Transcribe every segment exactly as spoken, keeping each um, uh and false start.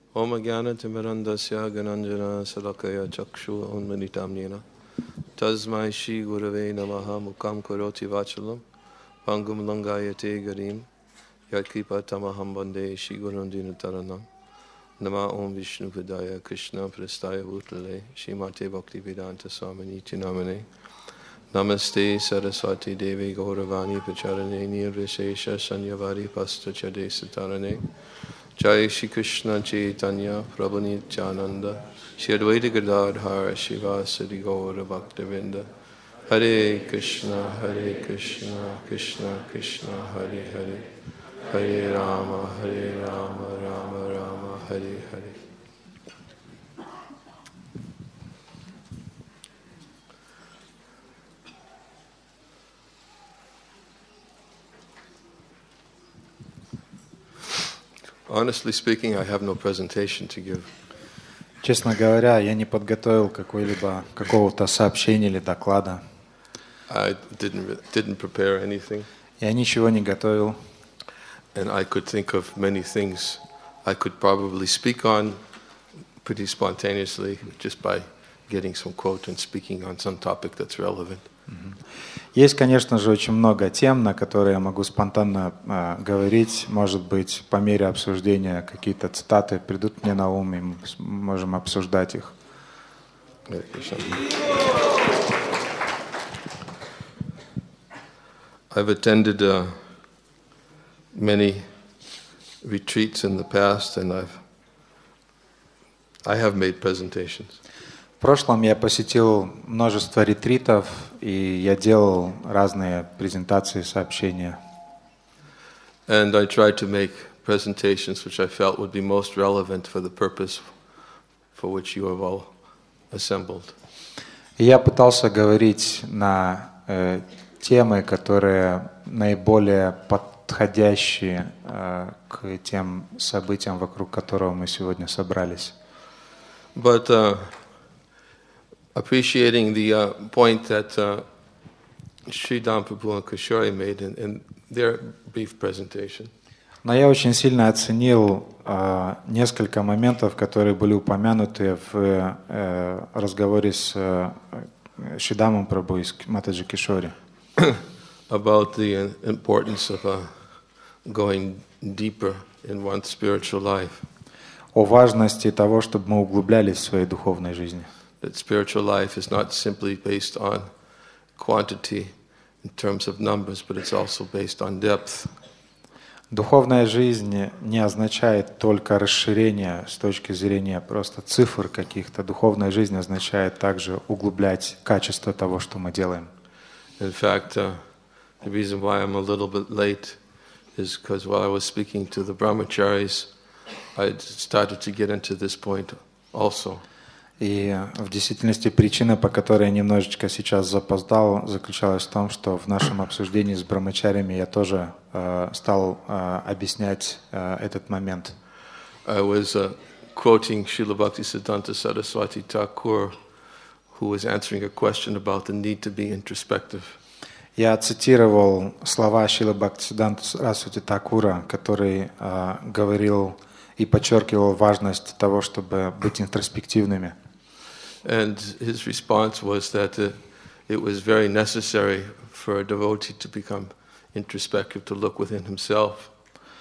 Om Jnana Timirandasya Gananjana Salakaya Chakshu Unmanitam Yena Tasmai Shri Gurave Namaha Mukam Karoti Vachalam Pangum Langayate Garim Yatkripa Tamaham Bande Shri Gurundina Taranam Nama Om Vishnu Padaya Krishna Prastaya Bhutale Shrimate Bhakti Vedanta Swamini Tinamane Namaste Saraswati Devi Gauravani Pacharane Nirvishesha Sanyavari Pasta Chade Satarane Jai Shri Krishna Chaitanya Prabhu Nityananda Shri Advaita Gadadhara Shivasadi Gaura Bhaktavinda Hare Krishna Hare Krishna Krishna Krishna Hare Hare Hare Rama Hare Rama Rama Rama Hare Hare. Honestly speaking, I have no presentation to give. Честно говоря, я не подготовил какой-либо какого-то сообщения или доклада. I didn't didn't prepare anything. Я ничего не готовил. And I could think of many things I could probably speak on pretty spontaneously just by getting some quote and speaking on some topic that's relevant. Есть, конечно же, очень много тем, на которые я могу спонтанно э, говорить. Может быть, по мере обсуждения какие-то цитаты придут мне на ум, и мы можем обсуждать их. I've attended uh, many retreats in the past, and I've I have made presentations. В прошлом я посетил множество ретритов, и я делал разные презентации, сообщения. And I tried to make presentations which I felt would be most relevant for the purpose for which you have all assembled. И я пытался говорить на э, темы, которые наиболее подходящие э, к тем событиям, вокруг которого мы сегодня собрались. But uh, appreciating the uh, point that uh, Sri Prabhu and Kishore made in, in their brief presentation. Но я очень сильно оценил э, несколько моментов, которые были упомянуты в э, разговоре с э, Шридамом Прабху и с Матаджи Кишори. About the importance of uh, going deeper in one's spiritual life. О важности того, чтобы мы углублялись в своей духовной жизни. That spiritual life is not simply based on quantity in terms of numbers, but it's also based on depth. Духовная жизнь не означает только расширение с точки зрения просто цифр каких-то. Духовная жизнь означает также углублять качество того, что мы делаем. In fact, uh, the reason why I'm a little bit late is because while I was speaking to the brahmacharis, I started to get into this point also. И в действительности причина, по которой я немножечко сейчас запоздал, заключалась в том, что в нашем обсуждении с брамачарями я тоже э, стал э, объяснять э, этот момент. I was uh, quoting Srila Bhaktisiddhanta Saraswati Thakur, who was answering a question about the need to be introspective. Я цитировал слова Шрилы Бхактисиддханты Сарасвати Такура, который э, говорил и подчеркивал важность того, чтобы быть интроспективными. And his response was that uh, it was very necessary for a devotee to become introspective, to look within himself.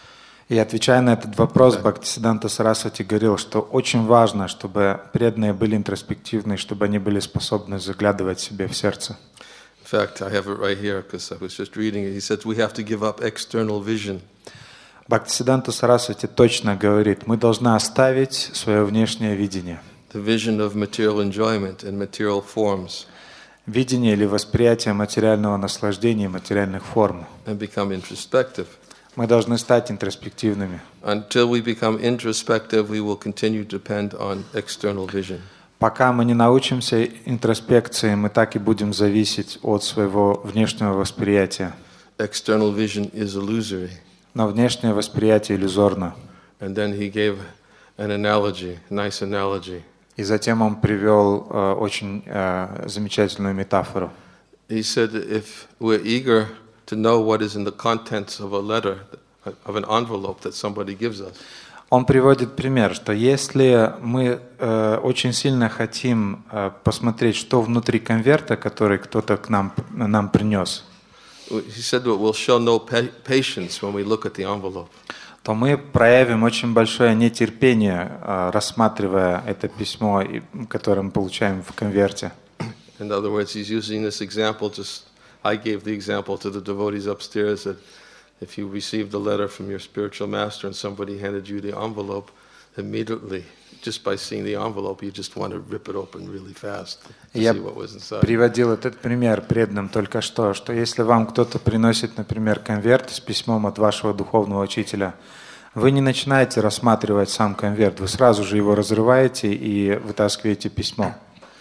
И отвечая на этот вопрос, Бхактисиддханта Сарасвати говорил, что очень важно, чтобы преданные были интроспективны, чтобы они были способны заглядывать себе в сердце. In fact, I have it right here because I was just reading it. He said we have to give up external vision. Бхактисиддханта Сарасвати точно говорит, мы должны оставить свое внешнее видение. The vision of material enjoyment and material forms. Видение или восприятие материального наслаждения, материальных форм. And become introspective. Мы должны стать интроспективными. Until we become introspective, we will continue to depend on external vision. Пока мы не научимся интроспекции, мы так и будем зависеть от своего внешнего восприятия. External vision is illusory. Но внешнее восприятие иллюзорно. And then he gave an analogy, a nice analogy. И затем он привел э, очень э, замечательную метафору. He said that if we're eager to know what is in the contents of a letter, of an envelope that somebody gives us. Он приводит пример, что если мы э, очень сильно хотим э, посмотреть, что внутри конверта, который кто-то к нам, нам принес, he said that we'll show no pa- patience when we look at the envelope. то мы проявим очень большое нетерпение, э, рассматривая это письмо, и- которое мы получаем в конверте. In other words, he's using this example. Just I gave the example to the devotees upstairs that if you received a letter from your spiritual master and somebody handed you the envelope, immediately, just by seeing the envelope, you just want to rip it open really fast to Я see what was inside. приводил этот пример преданным только что, что если вам кто-то приносит, например, конверт с письмом от вашего духовного учителя, вы не начинаете рассматривать сам конверт, вы сразу же его разрываете и вытаскиваете письмо.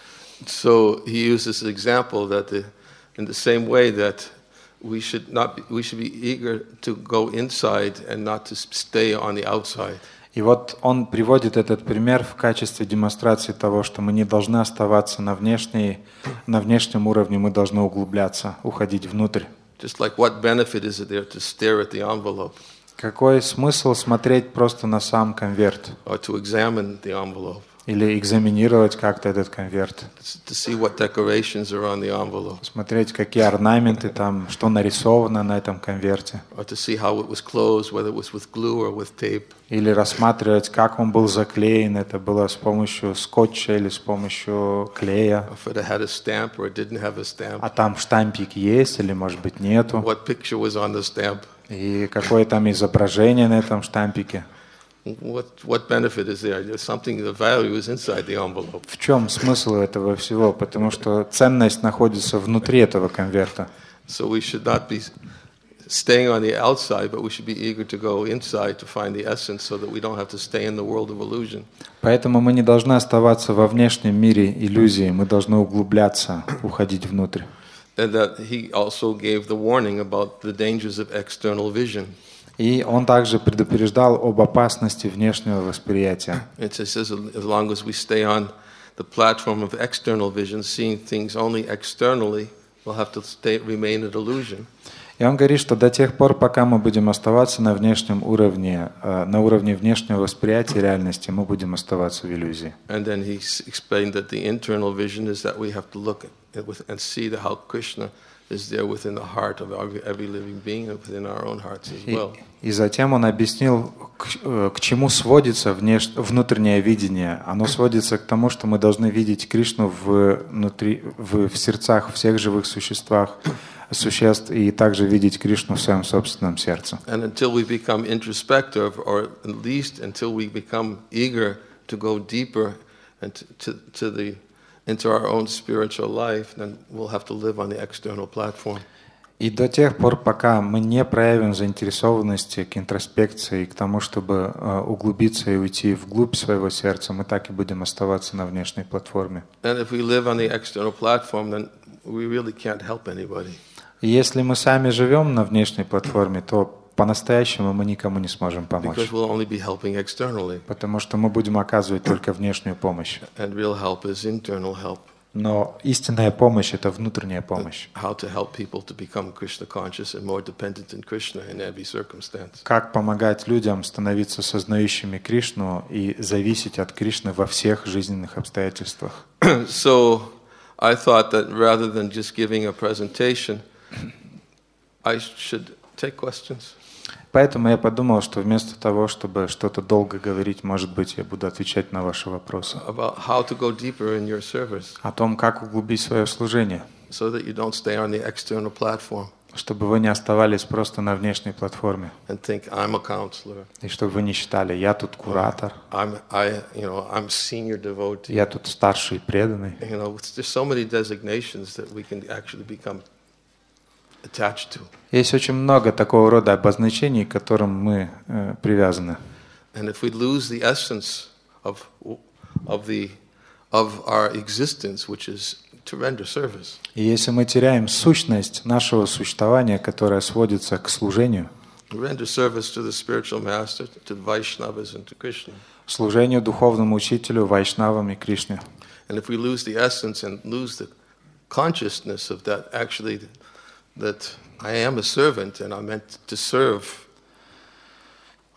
So he uses the example that the, in the same way that we should not be, we should be eager to go inside and not to stay on the outside. И вот он приводит этот пример в качестве демонстрации того, что мы не должны оставаться на, внешней, на внешнем уровне, мы должны углубляться, уходить внутрь. Just like what benefit is it there to stare at the envelope Какой смысл смотреть просто на сам конверт or to examine the envelope или экзаменировать как-то этот конверт, to see what decorations are on the envelope смотреть, какие орнаменты там, что нарисовано на этом конверте, or to see how it was closed, whether it was with glue or with tape. или рассматривать, как он был заклеен, это было с помощью скотча или с помощью клея, Or if it had a stamp or it didn't have a stamp. а там штампик есть или, может быть, нету, What picture was on the stamp? и какое там изображение на этом штампике. What what benefit is there? There's something, the value is inside the envelope. В чем смысл этого всего? Потому что ценность находится внутри этого конверта. So we should not be staying on the outside, but we should be eager to go inside to find the essence so that we don't have to stay in the world of illusion. Поэтому мы не должны оставаться во внешнем мире иллюзии, мы должны углубляться, уходить внутрь. And that he also gave the warning about the dangers of external vision. И он также предупреждал об опасности внешнего восприятия. It says as long as we stay on the platform of external vision, seeing things only externally, we'll have to stay, remain in illusion. И он говорит, что до тех пор, пока мы будем оставаться на внешнем уровне, на уровне внешнего восприятия реальности, мы будем оставаться в иллюзии. And then he explained that the internal vision is that we have to look at it and see how Krishna is there within the heart of every, every living being and within our own hearts as well. И, и затем он объяснил, к, к чему сводится внеш, внутреннее видение. Оно сводится к тому, что мы должны видеть Кришну внутри, в, в сердцах всех живых существах, существ, и также видеть Кришну в своем собственном сердце. And until we become introspective, or at least until we become eager to go deeper and to, to, to the into our own spiritual life, then we'll have to live on the external platform. И до тех пор, пока мы не проявим заинтересованности к интроспекции, к тому, чтобы uh, углубиться и уйти вглубь своего сердца, мы так и будем оставаться на внешней платформе. And if we live on the external platform, then we really can't help anybody. И если мы сами живем на внешней платформе, то по-настоящему мы никому не сможем помочь. Because we'll only be helping externally. Потому что мы будем оказывать только внешнюю помощь. And real help is internal help. Но истинная помощь — это внутренняя помощь. How to help people to become Krishna conscious and more dependent on Krishna in every circumstance. Как помогать людям становиться сознающими Кришну и зависеть от Кришны во всех жизненных обстоятельствах. So I thought that rather than just giving a presentation, I should take questions. Поэтому я подумал, что вместо того, чтобы что-то долго говорить, может быть, я буду отвечать на ваши вопросы. About how to go deeper in your service, О том, как углубить свое служение, so that you don't stay on the external platform чтобы вы не оставались просто на внешней платформе. and think I'm a counselor, И чтобы вы не считали, я тут куратор, I'm I you know I'm senior devotee. я тут старший преданный. You know, there's so many designations that we can actually become attached to. Есть очень много такого рода обозначений, к которым мы э, привязаны. And if we lose the essence of of the of our existence, which is to render service, И если мы теряем сущность нашего существования, которая сводится к служению, render service to the spiritual master, to the Vaishnavas and to Krishna. служению духовному учителю, вайшнавам и Кришне. And if we lose the essence and lose the consciousness of that, actually, that I am a servant and I'm meant to serve,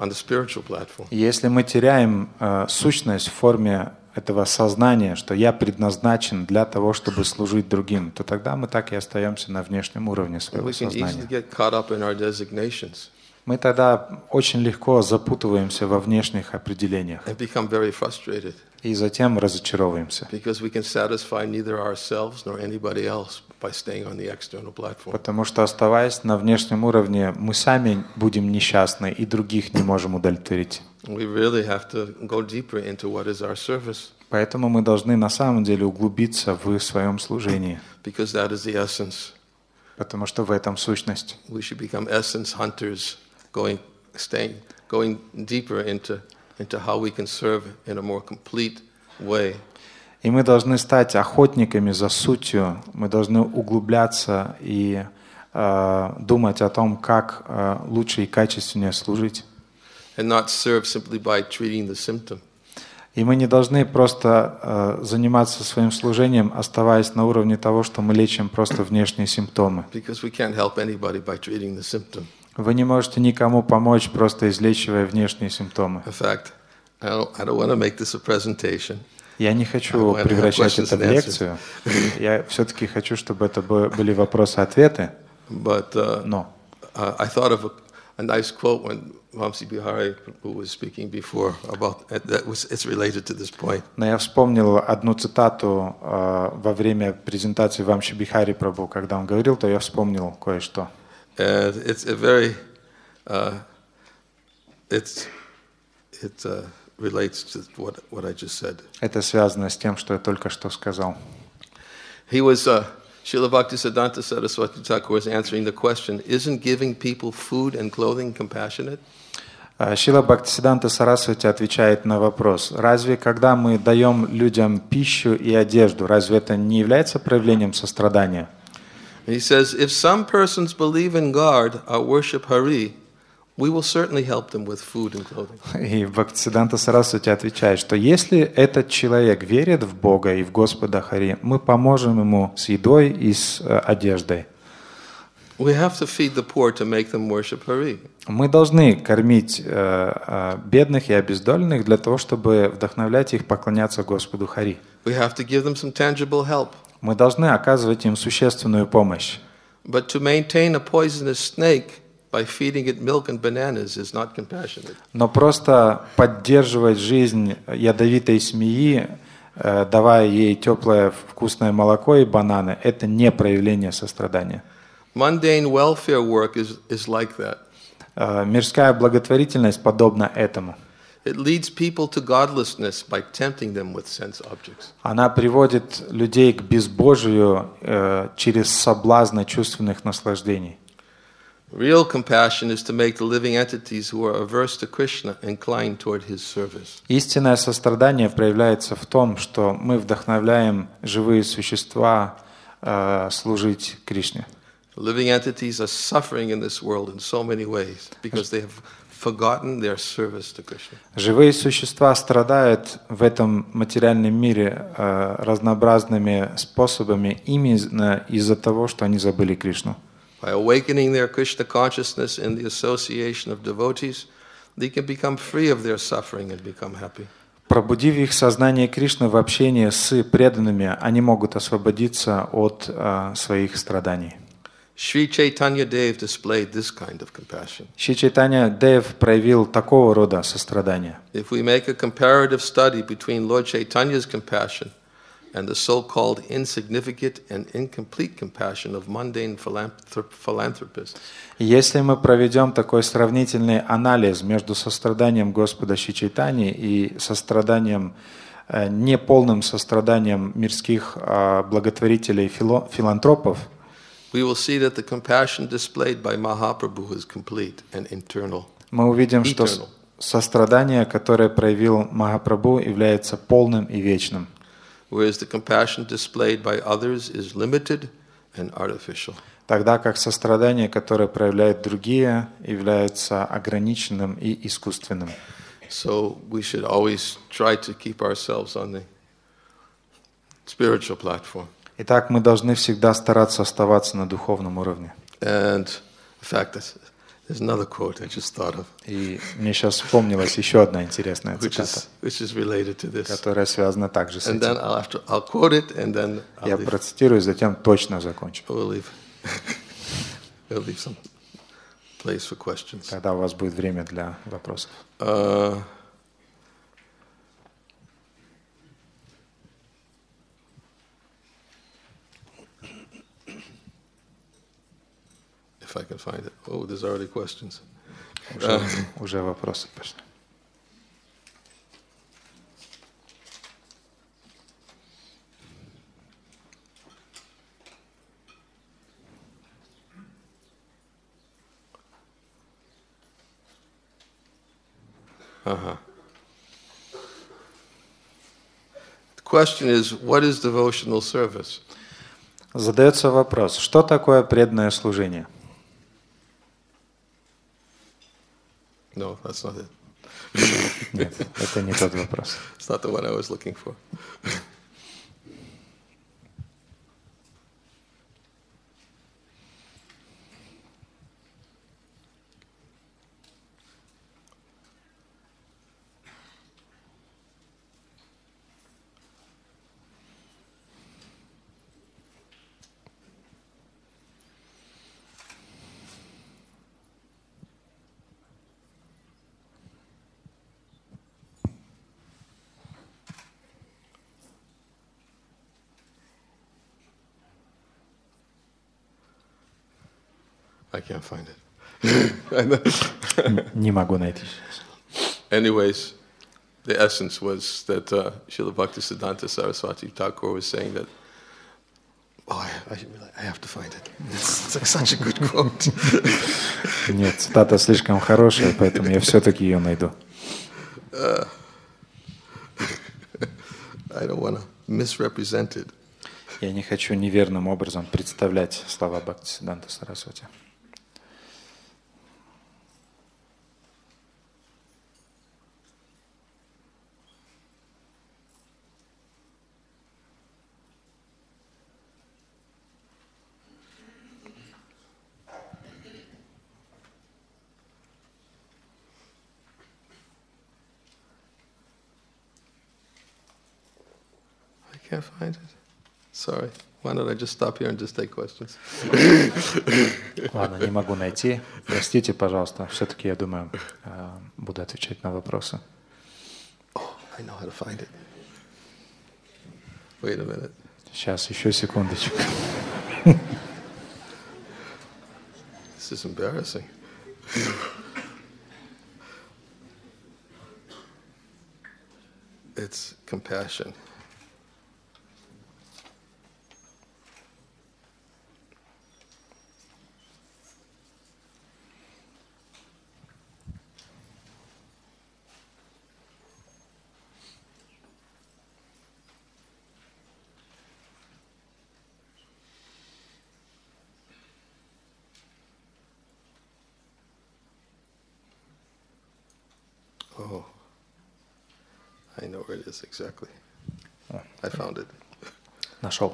on the spiritual platform. Если мы теряем э, сущность в форме этого сознания, что я предназначен для того, чтобы служить другим, то тогда мы так и остаемся на внешнем уровне And своего we can easily сознания. get caught up in our designations Мы тогда очень легко запутываемся во внешних определениях and become very frustrated и затем разочаровываемся, because we can satisfy neither ourselves nor anybody else by staying on the external platform. потому что, оставаясь на внешнем уровне, мы сами будем несчастны и других не можем удовлетворить. We really have to go deeper into what is our service Поэтому мы должны на самом деле углубиться в своем служении, because that is the essence. потому что в этом сущность. We should become essence hunters, going, staying, going deeper into, into how we can serve in a more complete way. И мы должны стать охотниками за сутью, мы должны углубляться и э, думать о том, как э, лучше и качественнее служить. And not serve simply by treating the symptom. И мы не должны просто э, заниматься своим служением, оставаясь на уровне того, что мы лечим просто внешние симптомы. Because we can't help anybody by treating the symptom. Вы не можете никому помочь, просто излечивая внешние симптомы. In fact, I don't, I don't want to make this a presentation. Я не хочу превращать это в лекцию. Я все-таки хочу, чтобы это были вопросы-ответы. But uh, Но uh, I thought of a, a nice quote when Vamsi Bihari, who was speaking before, about that was it's related to this point. Но я вспомнил одну цитату э, во время презентации Вамши Бихари Прабху, когда он говорил, то я вспомнил кое-что. And it's a very, uh, it's, it uh, relates to what, what I just said. Это связано с тем, что я только что сказал. He was, uh, Srila Bhaktisiddhanta Saraswati Thakur was answering the question, isn't giving people food and clothing compassionate? Шрила Бхактисиддханта Сарасвати отвечает на вопрос: разве когда мы даем людям пищу и одежду, разве это не является проявлением сострадания? And he says, if some persons believe in God or worship Hari, we will certainly help them with food and clothing. И Бхактисиддханта Сарасвати отвечает, что если этот человек верит в Бога и в Господа Хари, мы поможем ему с едой и с э, одеждой. We have to feed the poor to make them worship Hari. Мы должны кормить э, э, бедных и обездоленных для того, чтобы вдохновлять их поклоняться Господу Хари. We have to give them some tangible help. Мы должны оказывать им существенную помощь. But to maintain a poisonous snake by feeding it milk and bananas is not compassionate. Но просто поддерживать жизнь ядовитой змеи, э, давая ей теплое вкусное молоко и бананы, это не проявление сострадания. Mundane welfare work is, is like that. Э, мирская благотворительность подобна этому. It leads people to godlessness by tempting them with sense objects. Она приводит людей к безбожию э, через соблазны чувственных наслаждений. Real compassion is to make the living entities who are averse to Krishna incline toward his service. Истинное сострадание проявляется в том, что мы вдохновляем живые существа э, служить Кришне. Living entities are suffering in this world in so many ways because they have forgotten their service to Krishna. Живые существа страдают в этом материальном мире э, разнообразными способами именно из-за того, что они забыли Кришну. By awakening their Krishna consciousness in the association of devotees, they can become free of their suffering and become happy. Пробудив их сознание Кришны в общении с преданными, они могут освободиться от э, своих страданий. Sri Chaitanya Dev displayed this kind of compassion. Шри Чайтанья Дев проявил такого рода сострядание. If we make a comparative study between Lord Chaitanya's compassion and the so-called insignificant and incomplete compassion of mundane philanthrop- philanthropists, Если мы проведем такой сравнительный анализ между состраданием Господа Шри Чайтаньи и состраданием, э, неполным состраданием мирских э, благотворителей фило- филантропов, we will see that the compassion displayed by Mahaprabhu is complete and internal. мы увидим, что Eternal. сострадание, которое проявил Махапрабху, является полным и вечным, Whereas the compassion displayed by others is limited and artificial. тогда как сострадание, которое проявляют другие, является ограниченным и искусственным. So we should always try to keep ourselves on the spiritual platform. Итак, мы должны всегда стараться оставаться на духовном уровне. And in fact, There's another quote I just thought of, И мне сейчас вспомнилась еще одна интересная which цитата, is which is related to this. которая связана также с And then этим. I'll have to I'll quote it, and then I'll Я leave, процитирую, затем точно закончу. we'll leave we'll leave some place for questions. Тогда у вас будет время для вопросов. Uh, if I can find it. Oh, there's already questions. Уже, уже вопросы пошли. Uh-huh. The question is, what is devotional service? Задается вопрос, что такое преданное служение? No, that's not it. Нет, это не тот вопрос. It's not the one I was looking for. I can't find it. Не могу найти. Anyways, the essence was that uh, Srila Bhaktisiddhanta Saraswati Thakur was saying that, oh, I, I, I have to find it. It's, it's such a good quote. Нет, цитата слишком хорошая, поэтому я все-таки ее найду. Uh, I don't want to misrepresent it. Я не хочу неверным образом представлять слова Бхактисиддханта Сарасвати. I can't find it. Sorry. Why don't I just stop here and just take questions? Ладно, не могу найти. Простите, пожалуйста. Все-таки, я думаю, буду отвечать на вопросы. Oh, I know how to find it. Wait a minute. Сейчас, еще секундочку. This is embarrassing. It's compassion. Oh, I know where it is exactly. I found it. Нашел.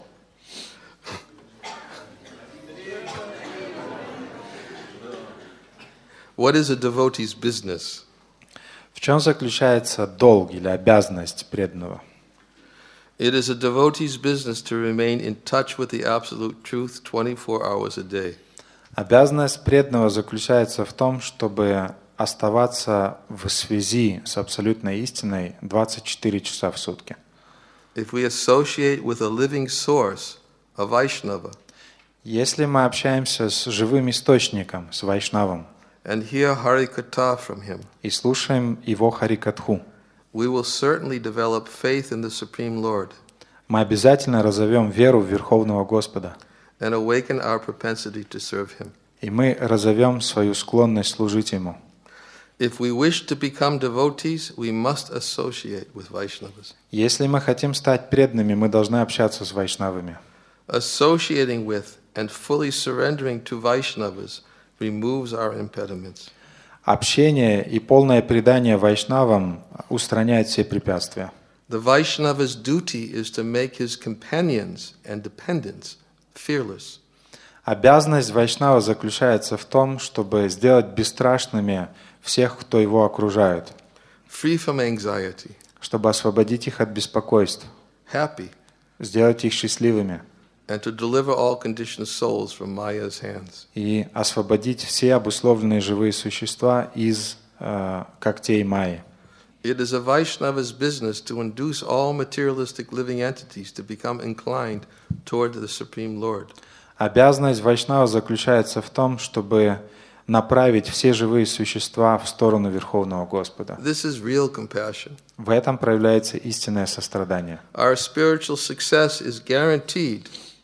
What is a devotee's business? В чем заключается долг или обязанность преданного? It is a devotee's business to remain in touch with the absolute truth twenty-four hours a day. Обязанность преданного заключается в том, чтобы оставаться в связи с абсолютной истиной двадцать четыре часа в сутки. If we associate with a living source, a Vaishnava, Если мы общаемся с живым источником, с Вайшнавом, and hear Harikatha from him, и слушаем его Харикатху, we will certainly develop faith in the Supreme Lord мы обязательно разовьем веру в Верховного Господа, and awaken our propensity to serve him. и мы разовьем свою склонность служить Ему. If we wish to become devotees, we must associate with Vaishnavas. Если мы хотим стать преданными, мы должны общаться с Вайшнавами. Associating with and fully surrendering to Vaishnavas removes our impediments. Общение и полное предание Вайшнавам устраняет все препятствия. The Vaishnava's duty is to make his companions and dependents fearless. Обязанность вайшнава заключается в том, чтобы сделать бесстрашными всех, кто его окружает, free from anxiety, чтобы освободить их от беспокойств, happy, сделать их счастливыми and to deliver all conditioned souls from Maya's hands. и освободить все обусловленные живые существа из э, когтей Майи. It is a Vaishnava's business to induce all materialistic living entities to become inclined toward the Supreme Lord. Обязанность вайшнава заключается в том, чтобы направить все живые существа в сторону Верховного Господа. This is real compassion. В этом проявляется истинное сострадание. Our spiritual success is guaranteed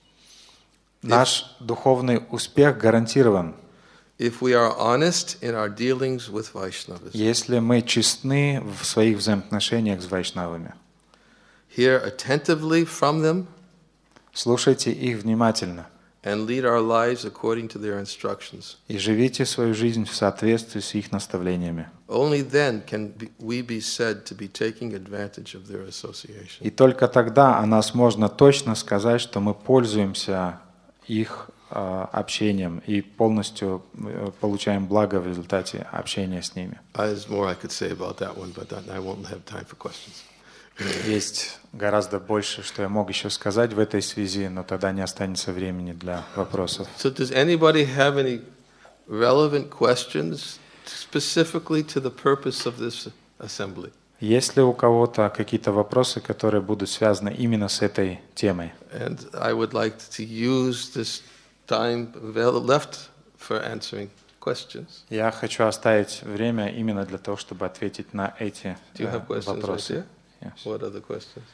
Наш духовный успех гарантирован, if we are honest in our dealings with Vaishnavas. если мы честны в своих взаимоотношениях с вайшнавами. Hear attentively from them Слушайте их внимательно and lead our lives according to their instructions. и живите свою жизнь в соответствии с их наставлениями. Only then can be, we be said to be taking advantage of their association. И только тогда о нас можно точно сказать, что мы пользуемся их э, общением и полностью э, получаем благо в результате общения с ними. There's more I could say about that one, but I won't have time for questions. Есть гораздо больше, что я мог еще сказать в этой связи, но тогда не останется времени для вопросов. So does anybody have any relevant questions specifically to the purpose of this assembly? Есть ли у кого-то какие-то вопросы, которые будут связаны именно с этой темой? And I would like to use this time left for answering questions. Я хочу оставить время именно для того, чтобы ответить на эти Do you have э, questions вопросы. right here? Yes. What are the questions?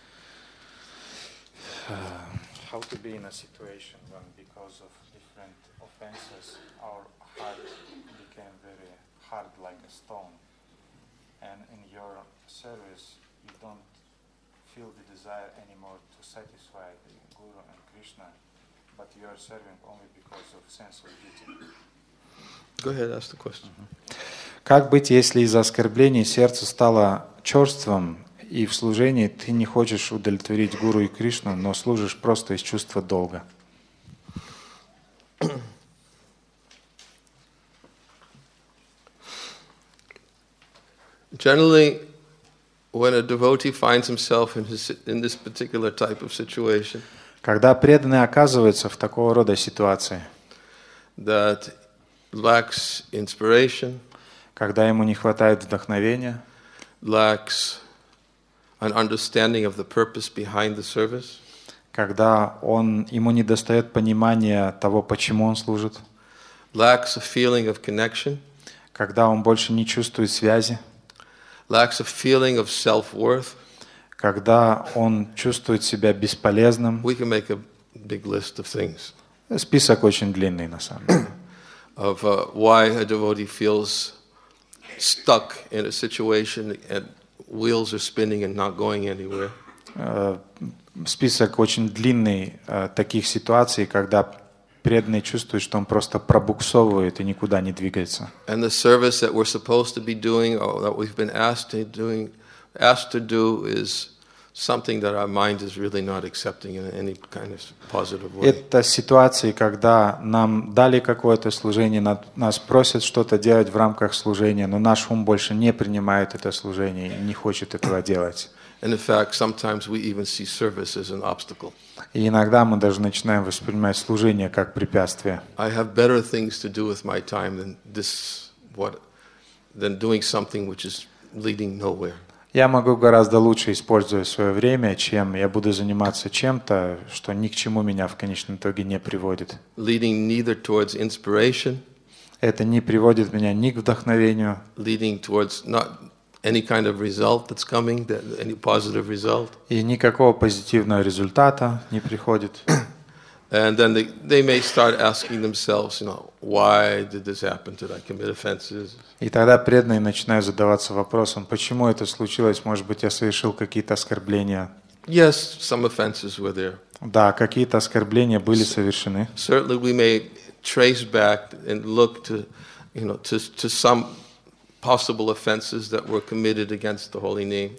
Uh, how to be in a situation when because of different offenses our heart became very hard like a stone, and in your service you don't feel the desire anymore to satisfy the Guru and Krishna, but you are serving only because of sense of duty. Go ahead, ask the question. Как быть, если из-за оскорблений сердце стало черством, и в служении ты не хочешь удовлетворить Гуру и Кришну, но служишь просто из чувства долга? Generally, when a devotee finds himself in, his, in this particular type of situation, Когда преданный оказывается в такого рода ситуации, that lacks inspiration, когда ему не хватает вдохновения, lacks an understanding of the purpose behind the service, когда он, ему недостает понимания того, почему он служит, lacks a feeling of connection, когда он больше не чувствует связи, lacks a feeling of self-worth, когда он чувствует себя бесполезным. we can make a big list of things Список очень длинный на самом деле. of uh, why a devotee feels stuck in a situation and wheels are spinning and not going anywhere. Э, Список очень длинный э, таких ситуаций, когда преданный чувствует, что он просто пробуксовывает и никуда не двигается. And the service that we're supposed to be doing or that we've been asked to doing asked to do is something that our mind is really not accepting in any kind of positive way. Это ситуации, когда нам дали какое-то служение, на- нас просят что-то делать в рамках служения, но наш ум больше не принимает это служение и не хочет этого делать. And in fact, sometimes we even see service as an obstacle. И иногда мы даже начинаем воспринимать служение как препятствие. I have better things to do with my time than this what than doing something which is leading nowhere. Я могу гораздо лучше использовать свое время, чем я буду заниматься чем-то, что ни к чему меня в конечном итоге не приводит. Leading neither towards inspiration, Это не приводит меня ни к вдохновению, leading towards not any kind of result that's coming, that, any positive result. и никакого позитивного результата не приходит. And then they, they may start asking themselves, you know, why did this happen? Did I commit offenses? И тогда преданные начинают задаваться вопросом, почему это случилось, может быть, я совершил какие-то оскорбления. Yes, some offenses were there. Да, какие-то оскорбления были совершены. Certainly we may trace back and look to, you know, to, to some possible offenses that were committed against the holy name.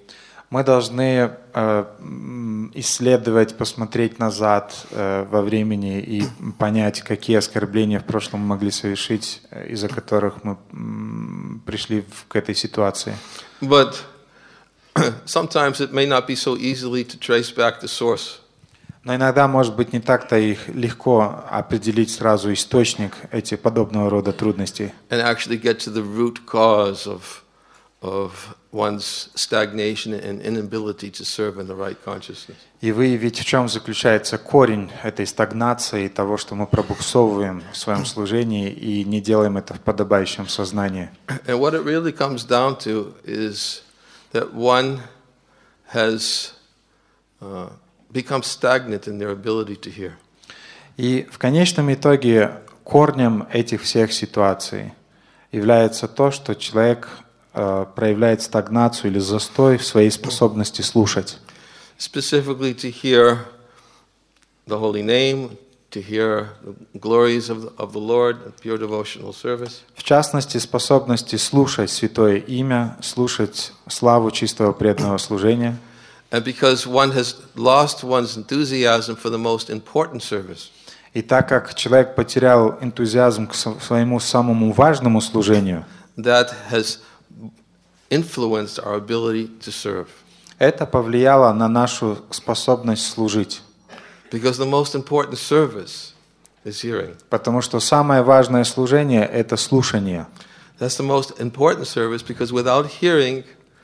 Мы должны э, исследовать, посмотреть назад э, во времени и понять, какие оскорбления в прошлом мы могли совершить, из-за которых мы м, пришли в, к этой ситуации. But sometimes it may not be so easily to trace back the source. Но иногда, может быть, не так-то их легко определить сразу источник этих подобного рода трудностей. And actually get to the root cause of of one's stagnation and inability to serve in the right consciousness. И выявить, в чем заключается корень этой стагнации, того, что мы пробуксовываем в своем служении и не делаем это в подобающем сознании. And what it really comes down to is that one has uh, become stagnant in their ability to hear. И в конечном итоге корнем этих всех ситуаций является то, что человек э, проявляет стагнацию или застой в своей способности слушать. Specifically to hear the holy name, to hear the glories of the, of the Lord, pure devotional service. В частности, способности слушать святое имя, слушать славу чистого преданного служения. And because one has lost one's enthusiasm for the most important service. И так как человек потерял энтузиазм к своему самому важному служению, that has influenced our ability to serve. Это повлияло на нашу способность служить. Because the most important service is hearing. Потому что самое важное служение – это слушание. That's the most important service because without hearing,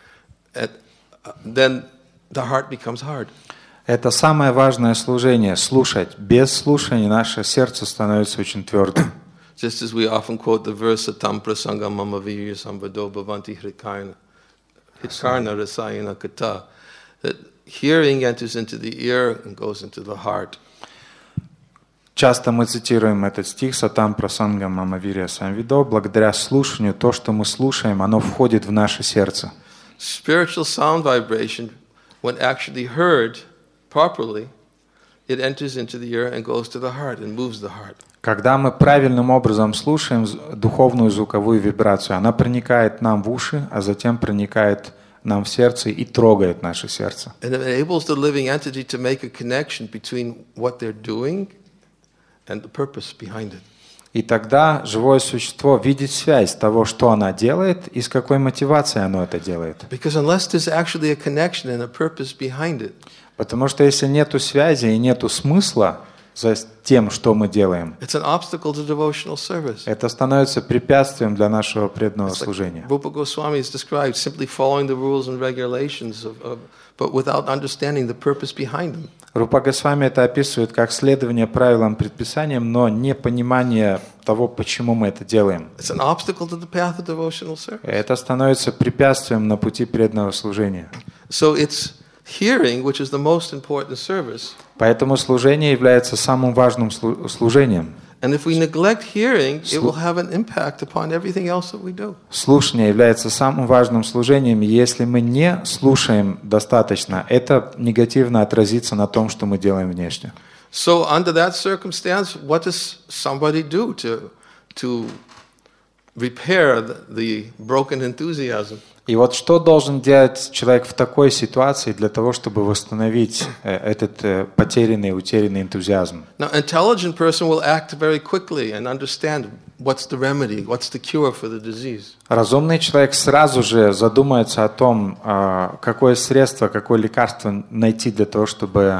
then the heart becomes hard. Это самое важное служение – слушать. Без слушания наше сердце становится очень твердым. Just as we often quote the verse Satam prasanga mama virya samvado bhavanti hrikarna hrikarna rasayana kata, that hearing enters into the ear and goes into the heart. Часто мы цитируем этот стих «Сатам прасанга мама вирья самвидо». Благодаря слушанию, то, что мы слушаем, оно входит в наше сердце. Spiritual sound vibration, when actually heard properly, it enters into the ear and goes to the heart and moves the heart. Когда мы правильным образом слушаем духовную звуковую вибрацию, она проникает нам в уши, а затем проникает нам в сердце и трогает наше сердце. And it enables the living entity to make a connection between what they're doing and the purpose behind it. И тогда живое существо видит связь того, что она делает, и с какой мотивацией оно это делает. Because unless there's actually a connection and a purpose behind it, Потому что если нету связи и нету смысла за тем, что мы делаем, it's an obstacle to devotional service. это становится препятствием для нашего преданного It's like служения. Rupa Goswami has described simply following the rules and regulations, of, of, but without understanding the purpose behind them. Рупа Госвами это описывает как следование правилам, предписаниям, но не понимание того, почему мы это делаем. It's an obstacle to the path of devotional service. Это становится препятствием на пути преданного служения. So it's hearing, which is the most important service. Поэтому служение является самым важным слу- служением. And if we neglect hearing, it will have an impact upon everything else that we do. Слушание является самым важным служением, и если мы не слушаем достаточно, это негативно отразится на том, что мы делаем внешне. So under that circumstance, what does somebody do to, to repair the, the broken enthusiasm? И вот что должен делать человек в такой ситуации для того, чтобы восстановить этот потерянный, утерянный энтузиазм? Now, an intelligent person will act very quickly and understand what's the remedy, what's the cure for the disease. Разумный человек сразу же задумается о том, какое средство, какое лекарство найти для того, чтобы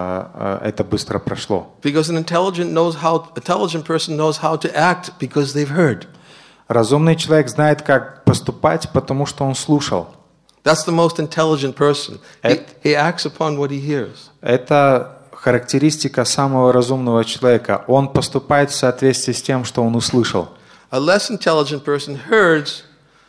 это быстро прошло. Because an intelligent knows how, intelligent person knows how to act because they've heard. Разумный человек знает, как поступать, потому что он слушал. That's the most intelligent person. He, he acts upon what he hears. Это характеристика самого разумного человека. Он поступает в соответствии с тем, что он услышал. A less intelligent person hears,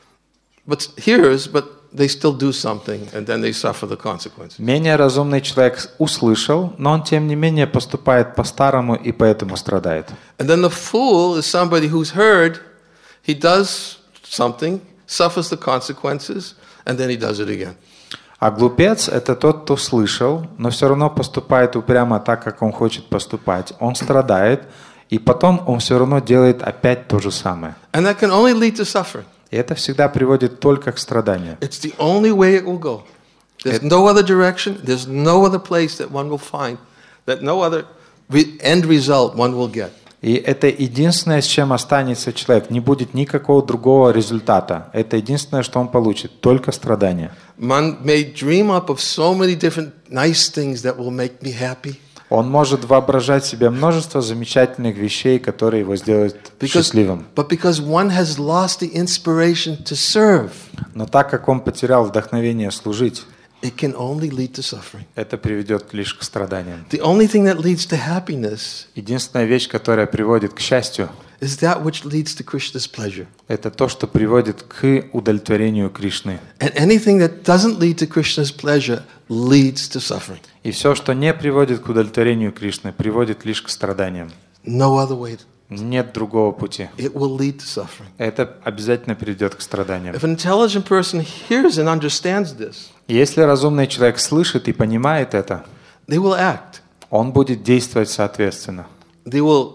but hears, but they still do something, and then they suffer the consequences. Менее разумный человек услышал, но он тем не менее поступает по-старому и поэтому страдает. And then the fool is somebody who's heard. He does something, suffers the consequences, and then he does it again. А глупец – это тот, кто слышал, но все равно поступает упрямо так, как он хочет поступать. Он страдает, и потом он все равно делает опять то же самое. And that can only lead to suffering. И это всегда приводит только к страданию. It's the only way it will go. There's no other direction. There's no other place that one will find, that no other re- end result one will get. И это единственное, с чем останется человек. Не будет никакого другого результата. Это единственное, что он получит. Только страдания. One may dream up of so many different nice things that will make me happy. Он может воображать себе множество замечательных вещей, которые его сделают Because, счастливым. but because one has lost the inspiration to serve, Но так как он потерял вдохновение служить, it can only lead to suffering. это приведет лишь к страданиям. The only thing that leads to happiness Единственная вещь, которая приводит к счастью, is that which leads to Krishna's pleasure. это то, что приводит к удовлетворению Кришны. And anything that doesn't lead to Krishna's pleasure leads to suffering. И все, что не приводит к удовлетворению Кришны, приводит лишь к страданиям. No other way. Нет другого пути. It will lead to suffering. Это обязательно приведет к страданиям. If an intelligent person hears and understands this, Если разумный человек слышит и понимает это, they will act. он будет действовать соответственно. They will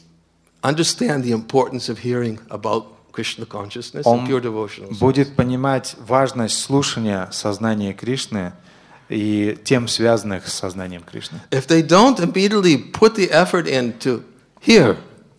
understand the importance of hearing about Krishna consciousness and Он pure devotional. будет понимать важность слушания сознания Кришны и тем, связанных с сознанием Кришны. If they don't immediately put the effort in to hear,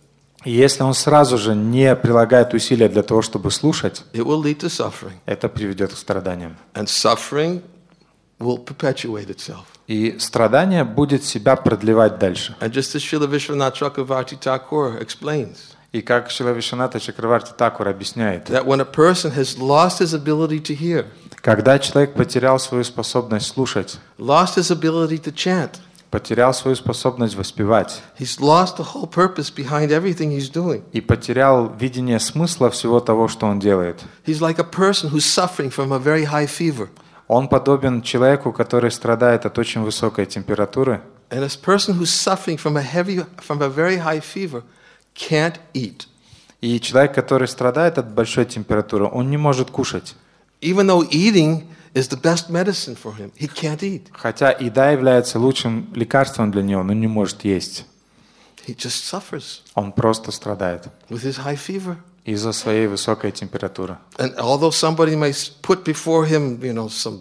И если он сразу же не прилагает усилия для того, чтобы слушать, it will lead to suffering. это приведет к страданиям. And suffering will perpetuate itself. И страдание будет себя продлевать дальше. And just as Srila Vishwanath Chakravarti Thakur explains, И как Шрила Вишваната Чакраварти Такур объясняет, that when a person has lost his ability to hear, когда человек потерял свою способность слушать, lost his ability to chant, потерял свою способность воспевать he's lost the whole purpose behind everything he's doing. и потерял видение смысла всего того, что он делает, He's like a person who's suffering from a very high fever. он подобен человеку, который страдает от очень высокой температуры, And this person who's suffering from a heavy, from a very high fever can't eat. и человек, который страдает от большой температуры, он не может кушать. Even though eating is the best medicine for him, he can't eat. Хотя еда является лучшим лекарством для него, но не может есть. He just suffers Он просто страдает with his high fever. из-за своей высокой температуры. And although somebody may put before him, you know, some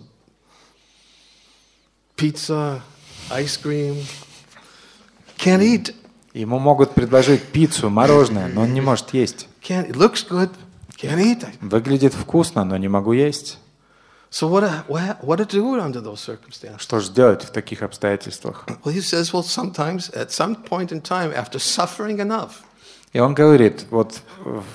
pizza, ice cream, can't eat. Ему могут предложить пиццу, мороженое, но он не может есть. Can't. It looks good. Can't eat. Выглядит вкусно, но не могу есть. So what? What? What to do under those circumstances? Что же делать в таких обстоятельствах? Well, he says, well, sometimes at some point in time, after suffering enough, И он говорит, вот в,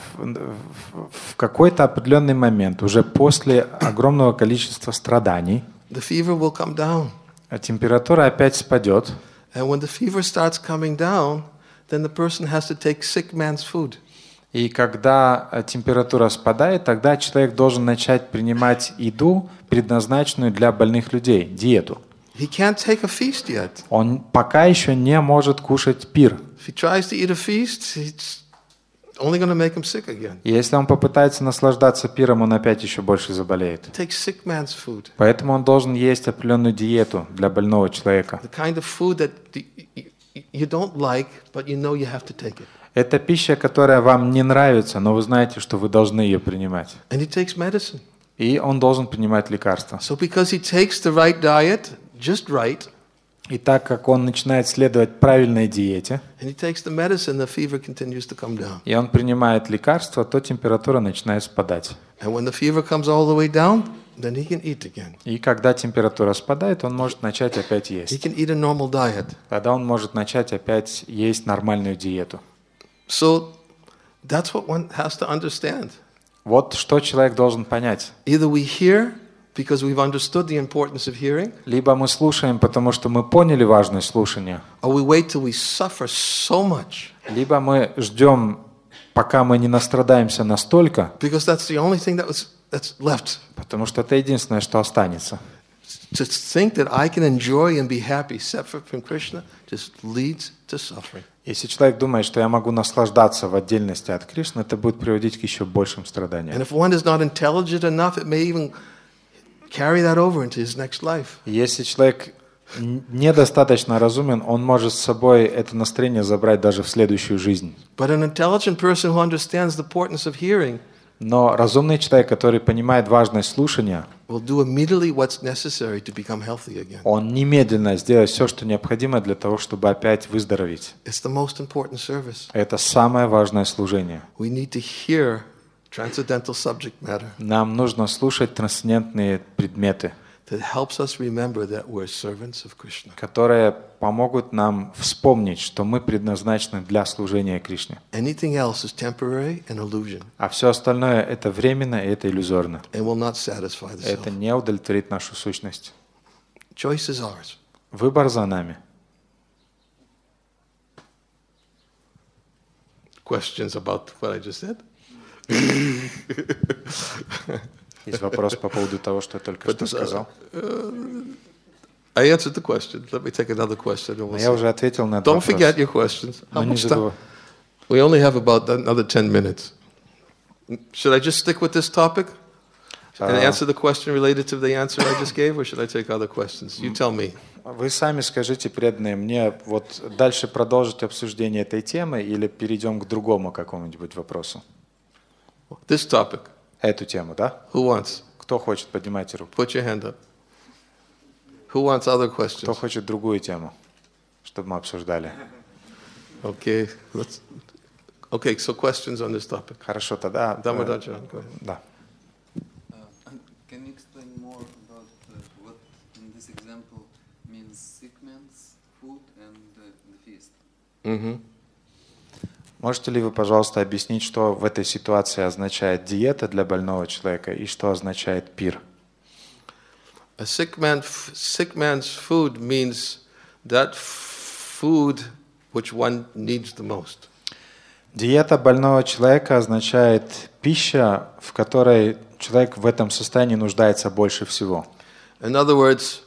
в- в какой-то определенный момент, уже после огромного количества страданий, the fever will come down. а температура опять спадет. And when the fever starts coming down, then the person has to take sick man's food. И когда э, температура спадает, тогда человек должен начать принимать еду, предназначенную для больных людей, диету. He can't take a feast yet. Он пока еще не может кушать пир. If he tries to eat a feast, it's only going to make him sick again. И если он попытается наслаждаться пиром, он опять еще больше заболеет. Take sick man's food. Поэтому он должен есть определенную диету для больного человека. The kind of food that the- you- you don't like, but you know you have to take it. Это пища, которая вам не нравится, но вы знаете, что вы должны ее принимать. And he takes medicine. И он должен принимать лекарства. So because he takes the right diet, just right, И так как он начинает следовать правильной диете, and he takes the medicine, the fever continues to come down. и он принимает лекарства, то температура начинает спадать. And when the fever comes all the way down, then he can eat again. И когда температура спадает, он может начать опять He есть. can eat a normal diet. Тогда он может начать опять есть нормальную диету. So that's what one has to understand. Вот что человек должен понять. Either we hear because we've understood the importance of hearing, Либо мы слушаем, потому что мы поняли важность слушания, or we wait till we suffer so much, либо мы ждем, пока мы не настрадаемся настолько, because that's the only thing that was that's left. потому что это единственное, что останется. To think that I can enjoy and be happy separate from Krishna just leads to suffering. Если человек думает, что я могу наслаждаться в отдельности от Кришны, это будет приводить к еще большим And страданиям. if one is not intelligent enough, it may even carry that over into his next life. Если человек н- недостаточно разумен, он может с собой это настроение забрать даже в следующую жизнь. But an intelligent person who understands the importance of hearing Но разумный человек, который понимает важность слушания, will do immediately what's necessary to become healthy again. он немедленно сделает все, что необходимо для того, чтобы опять выздороветь. It's the most important service. Это самое важное служение. We need to hear transcendental subject matter Нам нужно слушать трансцендентные предметы, that helps us remember that we're servants of Krishna. которые помогут нам вспомнить, что мы предназначены для служения Кришне. Anything else is temporary and illusion А все остальное — это временно и это иллюзорно. and will not satisfy the Это self. не удовлетворит нашу сущность. Choice is ours. Выбор за нами. Questions about what I just said? Есть вопрос по поводу того, что я только что сказал. I answered the question. Let me take another question. And we'll Но я see. уже ответил на этот Don't вопрос. forget your questions. How Но не much time? забывай. We only have about another ten minutes. Should I just stick with this topic and Uh, answer the question related to the answer I just gave, or should I take other questions? You tell me. Вы сами скажите, преданные, мне вот дальше продолжить обсуждение этой темы или перейдем к другому какому-нибудь вопросу? This topic. Эту тему, да? Who wants? Кто хочет, поднимайте руку. Put your hand up. Who wants other Кто questions? хочет другую тему, чтобы мы обсуждали? Okay. Let's. Okay. So questions on this topic. Хорошо, тогда... э, Damodar-chan, go ahead. Да. Uh, and can you explain more about uh, what in this example means sick man's food and uh, the feast? Mm-hmm. Можете ли вы, пожалуйста, объяснить, что в этой ситуации означает диета для больного человека и что означает пир? A sick man, sick man's food means that food which one needs the most. Диета больного человека означает пища, в которой человек в этом состоянии нуждается больше всего. In other words,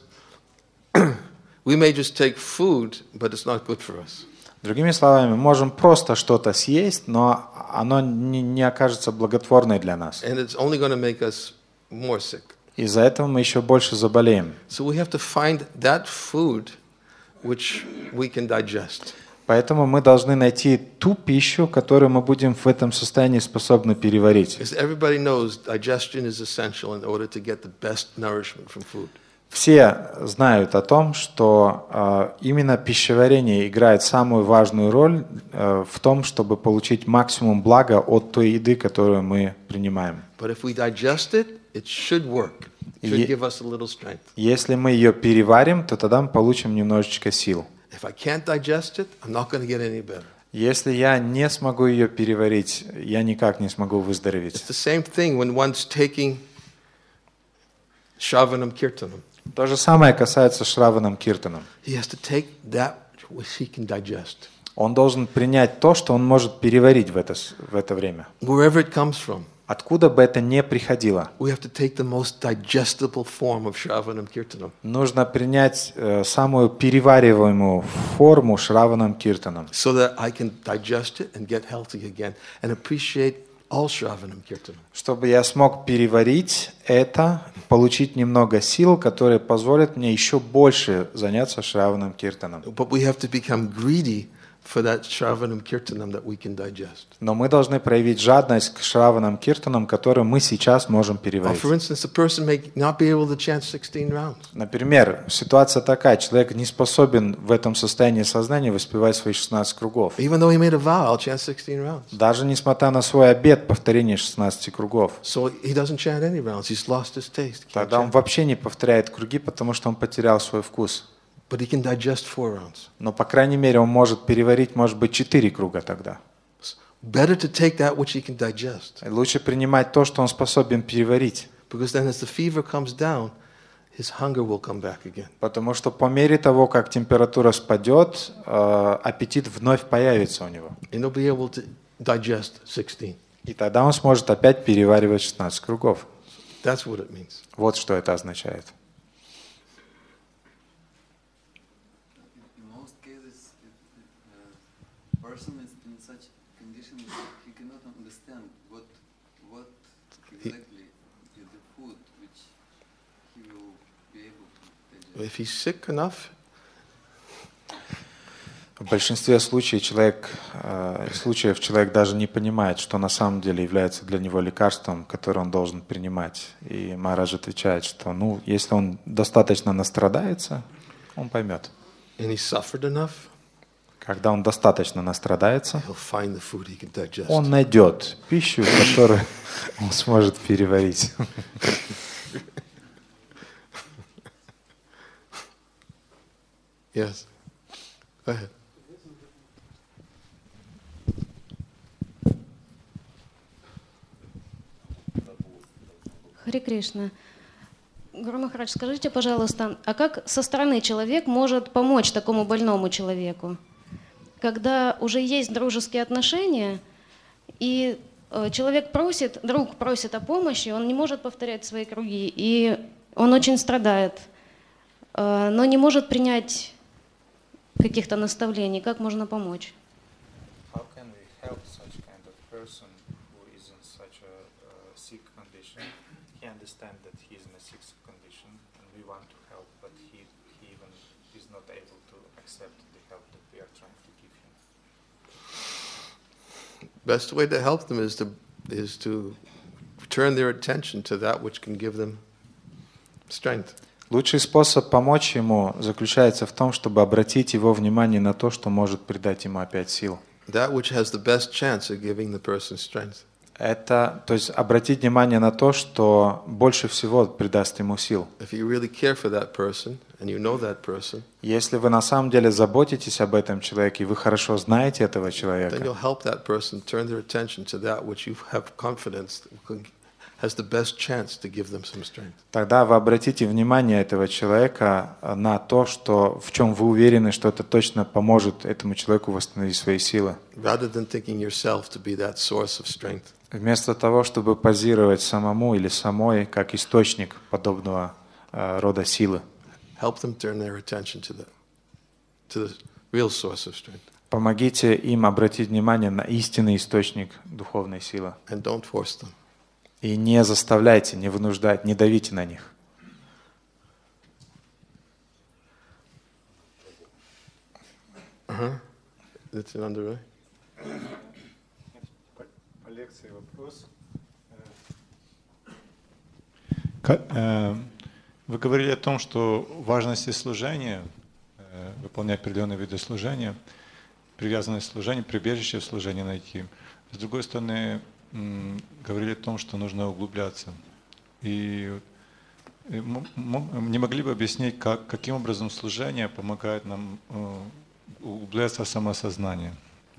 we may just take food, but it's not good for us. Другими словами, мы можем просто что-то съесть, но оно не, не окажется благотворной для нас. And it's only going to make us more sick. Из-за этого мы еще больше заболеем. So we have to find that food which we can digest. Поэтому мы должны найти ту пищу, которую мы будем в этом состоянии способны переварить. Because everybody knows digestion is essential in order to get the best nourishment from food. Все знают о том, что э, именно пищеварение играет самую важную роль э, в том, чтобы получить максимум блага от той еды, которую мы принимаем. But if we digest it, it should work. It should Ye- give us a little strength. Если мы ее переварим, то тогда мы получим немножечко сил. If I can't digest it, I'm not going to get any better. Если я не смогу ее переварить, я никак не смогу выздороветь. It's the same thing when one's taking Shravanam Kirtanam. То же самое касается Шраванам Киртанам. He has to take that which he can digest, Он должен принять то, что он может переварить в это, с- в это время. wherever it comes from. Откуда бы это ни приходило, We have to take the most digestible form of Shravanam Kirtanam. нужно принять э, самую перевариваемую форму Шраванам Киртанам, So that I can digest it and get healthy again and appreciate all Shravanam Kirtanam. чтобы я смог переварить это, получить немного сил, которые позволят мне еще больше заняться Шраванам Киртаном. But we have to become greedy for that Shravanam Kirtanam that we can digest. Но мы должны проявить жадность к Шраванам Киртанам, которые мы сейчас можем Uh, переварить. for instance, a person may not be able to chant sixteen rounds. Например, ситуация такая, человек не способен в этом состоянии сознания воспевать свои шестнадцать кругов. Even though he made a vow, I'll chant sixteen rounds. Даже несмотря на свой обет повторения шестнадцати кругов. So he doesn't chant any rounds. He's lost his taste. He can't Тогда он chant. вообще не повторяет круги, потому что он потерял свой вкус. But he can digest four rounds. Но, по крайней мере, он может переварить, может быть, четыре круга тогда. Better to take that which he can digest. Лучше принимать то, что он способен переварить. Because then as the fever comes down, his hunger will come back again. Потому что по мере того, как температура спадет, э, аппетит вновь появится у него. And he'll be able to digest sixteen. И тогда он сможет опять переваривать шестнадцать кругов. That's what it means. Вот что это означает. In most cases, if a person is in such condition that he cannot understand what what exactly is the food which he will be able to digest. If he's sick enough, В большинстве случаев человек, э, случаев человек даже не понимает, что на самом деле является для него лекарством, которое он должен принимать. И Махарадж отвечает, что ну, если он достаточно настрадается, он поймет. And he suffered enough, Когда он достаточно настрадается, he'll find the food he can digest. он найдет пищу, которую он сможет переварить. Yes. Go ahead. Харе Кришна. Гуру Махарадж, скажите, пожалуйста, а как со стороны человек может помочь такому больному человеку, когда уже есть дружеские отношения, и э, человек просит, друг просит о помощи, он не может повторять свои круги, и он очень страдает, э, но не может принять каких-то наставлений. Как можно помочь? How can we help such kind of person who is in such a uh, sick condition? He understands that he is in a sick condition, and we want to help, but he, he even is not able to accept the help that we are trying to give him. Best way to help them is to is to turn their attention to that which can give them strength. Лучший способ помочь ему заключается в том, чтобы обратить его внимание на то, что может придать ему опять сил. That which has the best chance of giving the person strength. Это, то есть обратить внимание на то, что больше всего придаст ему сил. If you really care for that person and you know that person, Если вы на самом деле заботитесь об этом человеке, и вы хорошо знаете этого then человека, you'll help that person turn their attention to that which you have confidence has the best chance to give them some strength. тогда вы обратите внимание этого человека на то, что, в чем вы уверены, что это точно поможет этому человеку восстановить свои силы. Rather than thinking yourself to be that source of strength. Вместо того, чтобы позировать самому или самой как источник подобного э, рода силы. Help them turn their attention to the to the real source of strength. Помогите им обратить внимание на истинный источник духовной силы. And don't force them. И не заставляйте, не вынуждайте, не давите на них. Uh-huh. That's an underway. По лекции вопрос. Ка- э, Вы говорили о том, что важности служения, э, выполнять определенные виды служения, привязанность к служению, прибежище в служении найти. С другой стороны, м, говорили о том, что нужно углубляться. И э, м- м- не могли бы объяснить, как, каким образом служение помогает нам э, углубляться в самосознание?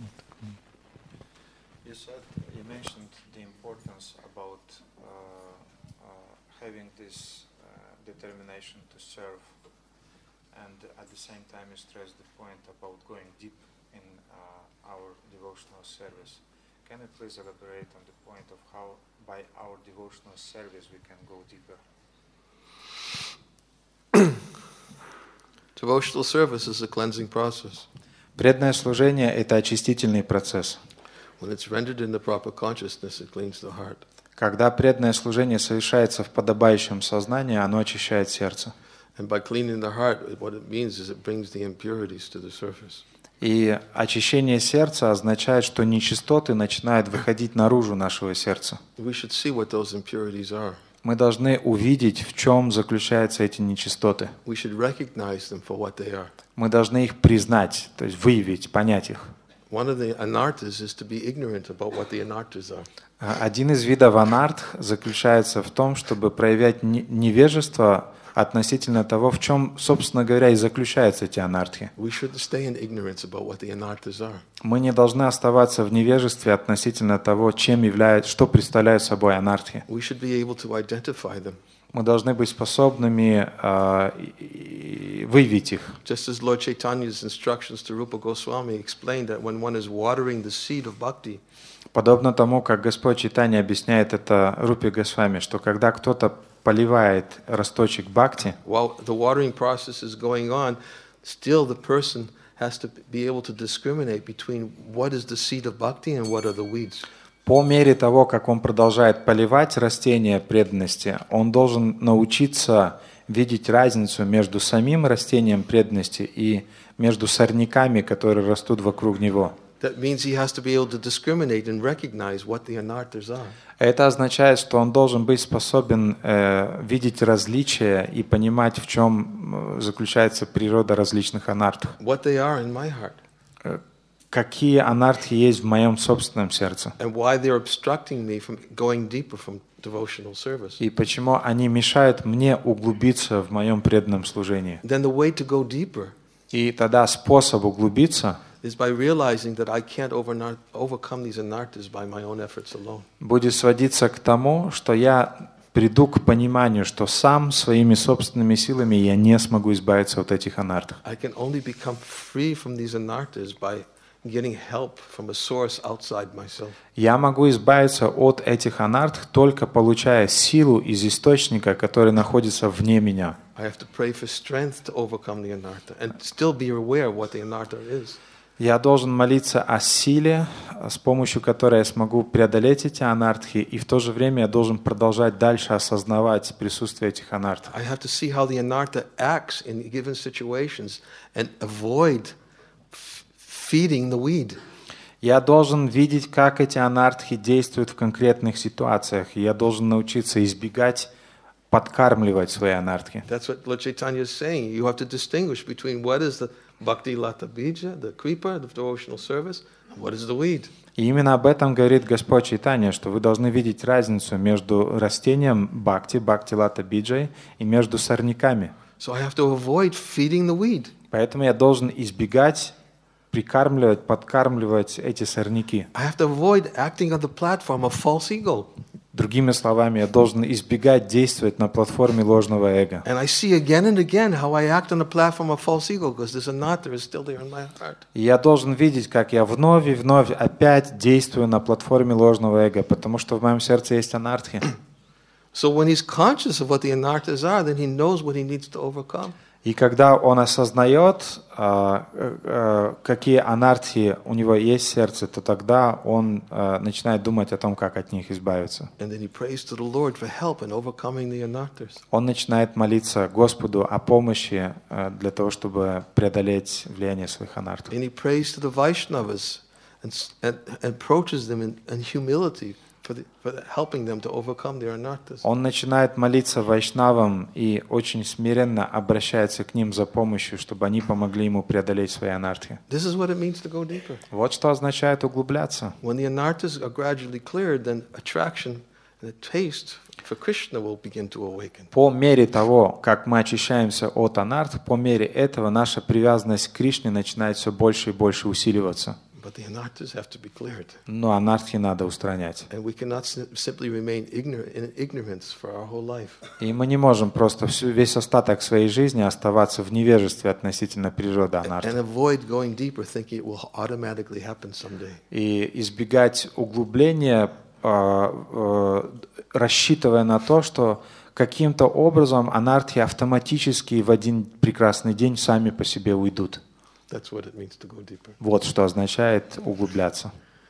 You said, you mentioned the importance about uh, uh, having this uh, determination to serve, and at the same time you stressed the point about going deep in uh, our devotional service. Can you please elaborate on the point of how by our devotional service we can go deeper? Devotional service is a cleansing process. Преданное служение – это очистительный процесс. When it's rendered in the proper consciousness, it cleans the heart. Когда преданное служение совершается в подобающем сознании, оно очищает сердце. And by cleaning the heart, what it means is it brings the impurities to the surface. И очищение сердца означает, что нечистоты начинают выходить наружу нашего сердца. We should see what those impurities are. Мы должны увидеть, в чем заключаются эти нечистоты. We should recognize them for what they are. Мы должны их признать, то есть выявить, понять их. One of the anarthas is to be ignorant about what the anarthas are. Один из видов анартх заключается в том, чтобы проявлять не- невежество относительно того, в чем, собственно говоря, и заключаются эти анартхи. We shouldn't stay in ignorance about what the anarthas are. Мы не должны оставаться в невежестве относительно того, чем является, что представляют собой анартхи. We should be able to identify them. Мы должны быть способными э, и- и выявить их. Just as Lord Chaitanya's instructions to Rupa Goswami explained that when one is watering the seed of bhakti, Подобно тому, как Господь Чайтанья объясняет это Рупе Госвами, что когда кто-то поливает росточек бхакти, while the watering process is going on, still the person has to be able to discriminate between what is the seed of bhakti and what are the weeds. по мере того, как он продолжает поливать растение преданности, он должен научиться видеть разницу между самим растением преданности и между сорняками, которые растут вокруг него. That means he has to be able to discriminate and recognize what the anarthas are. Это означает, что он должен быть способен э, видеть различия и понимать, в чем заключается природа различных анартх. What they are in my heart. Э, какие анартхи есть в моем собственном сердце. And why they're obstructing me from going deeper from devotional service. И почему они мешают мне углубиться в моем преданном служении. Then the way to go deeper И тогда способ углубиться is by realizing that I can't over- overcome these anarthas by my own efforts alone. будет сводиться к тому, что я приду к пониманию, что сам своими собственными силами я не смогу избавиться от этих анартх. I can only become free from these anarthas by getting help from a source outside myself. Я могу избавиться от этих анартх, только получая силу из источника, который находится вне меня. I have to pray for strength to overcome the anartha and still be aware of what the anartha is. Я должен молиться о силе, с помощью которой я смогу преодолеть эти анартхи, и в то же время я должен продолжать дальше осознавать присутствие этих анартх. I have to see how the anartha acts in given situations and avoid f- feeding the weed. Я должен видеть, как эти анартхи действуют в конкретных ситуациях, и я должен научиться избегать подкармливать свои анартхи. That's what Lord Chaitanya is saying. You have to distinguish between what is the bhakti lata bija, the creeper, the devotional service, and what is the weed. И именно об этом говорит Господь Чайтанья, что вы должны видеть разницу между растением бхакти, бхакти лата биджай, и между сорняками. So I have to avoid feeding the weed. Поэтому я должен избегать прикармливать, подкармливать эти сорняки. I have to avoid acting on the platform of false ego. Другими словами, я должен избегать действовать на платформе ложного эго. And I see again and again how I act on the platform of false ego because this anartha is still there in my heart. И я должен видеть, как я вновь и вновь опять действую на платформе ложного эго, потому что в моем сердце есть анартхи. So when he's conscious of what the anarthas are, then he knows what he needs to overcome. И когда он осознает, а, а, какие анартхи у него есть в сердце, то тогда он а, начинает думать о том, как от них избавиться. And then he prays to the Lord for help in overcoming the anarthas. Он начинает молиться Господу о помощи а, для того, чтобы преодолеть влияние своих анартхов. And he prays to the Vaishnavas and, and, and approaches them in, in humility for, the, for the, helping them to overcome their anarthas. Он начинает молиться вайшнавам и очень смиренно обращается к ним за помощью, чтобы они помогли ему преодолеть свои анартхи. This is what it means to go deeper. Вот что означает углубляться. When the anarthas are gradually cleared, then attraction and a taste for Krishna will begin to awaken. По мере того, как мы очищаемся от анартх, по мере этого наша привязанность к Кришне начинает все больше и больше усиливаться. But the anarthas have to be cleared. Но анартхи надо устранять. And we cannot sim- simply remain ignor- in ignorance for our whole life. И мы не можем просто всю, весь остаток своей жизни оставаться в невежестве относительно природы And анартх. avoid going deeper, thinking it will automatically happen someday. И избегать углубления, а, а, рассчитывая на то, что каким-то образом анартхи автоматически в один прекрасный день сами по себе уйдут. That's what it means to go deeper. Вот что означает углубляться.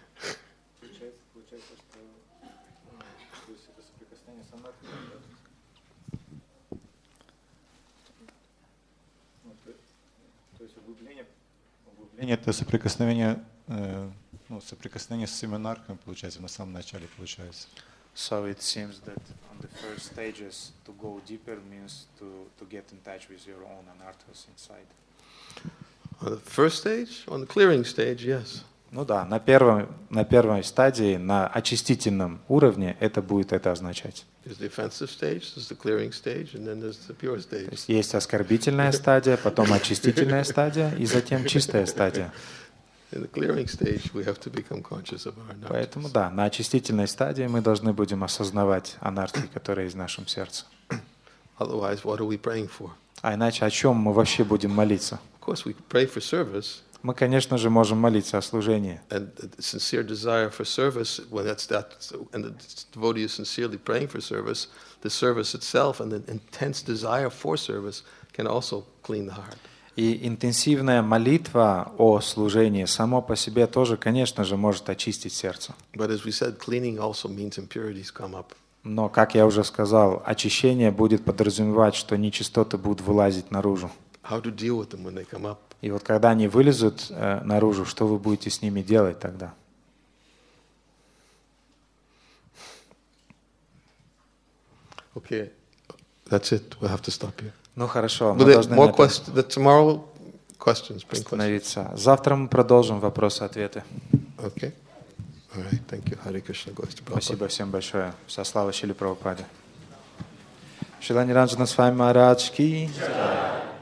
Углубление — это соприкосновение, э, ну, соприкосновение с семинарками, получается, на самом начале получается. So it seems that on the first stages to go deeper means to to get in touch with your own anarthas inside. On the first stage, on the clearing stage, yes. Ну да, на первом, на первой стадии, на очистительном уровне это будет это означать. There's the offensive stage, there's the clearing stage, and then there's the pure То stage. есть есть оскорбительная стадия, потом очистительная стадия и затем чистая стадия. In the clearing stage, we have to become conscious of our Поэтому anarthas. да, на очистительной стадии мы должны будем осознавать анархи, которые есть в нашем сердце. Otherwise, what are we praying for? А иначе о чем мы вообще будем молиться? Of course, we pray for service, Мы, конечно же, можем молиться о служении. and the sincere desire for service, when that's that, and the devotee is sincerely praying for service, the service itself and the intense desire for service can also clean the heart. И интенсивная молитва о служении само по себе тоже, конечно же, может очистить сердце. But as we said, cleaning also means impurities come up. Но, как я уже сказал, очищение будет подразумевать, что нечистоты будут вылазить наружу. How to deal with them when they come up? И вот когда они вылезут э, наружу, что вы будете с ними делать тогда? Okay, that's it. We'll have to stop here. Ну хорошо, мы But there должны more на этом questions. The tomorrow questions. Bring questions. остановиться. Завтра мы продолжим вопросы-ответы. Okay. All right. Thank you. Hare Krishna goes to Prabhupada. Спасибо всем большое. Вся слава Шриле Прабхупаде. Шрила Ниранджана Свами Махарадж ки.